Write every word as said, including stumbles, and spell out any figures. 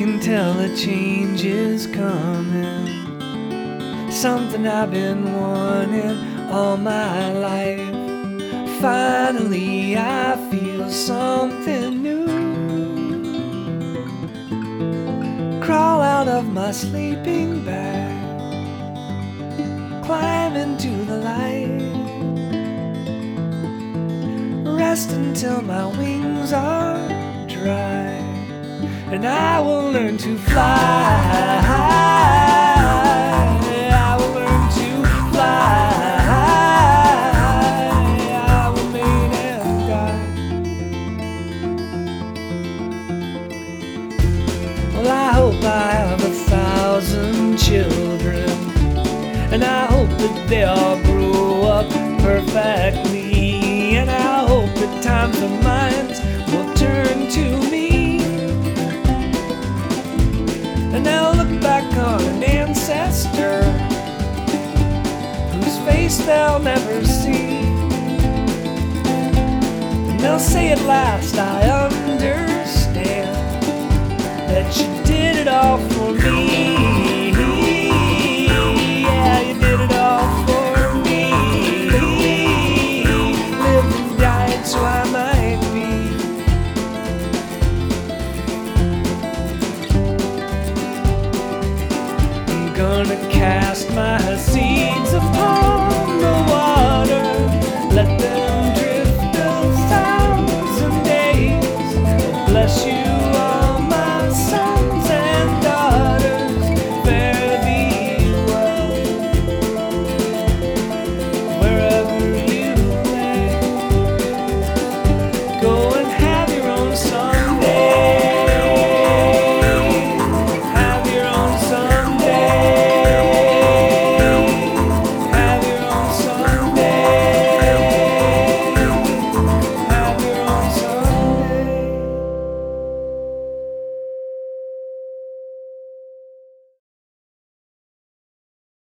can tell a change is coming, something I've been wanting all my life. Finally I feel something new. Crawl out of my sleeping bag, climb into the light, rest until my wings are dry, and I will learn to fly. I will learn to fly. I will remain and die. Well, I hope I have a thousand children, and I hope that they all grow up perfectly, and I hope at times their minds will turn to me, and they'll look back on an ancestor whose face they'll never see, and they'll say at last, I understand that you did it all for me. Yeah, you did it all for me. Lived and died so I might be. I'm gonna cast my seeds upon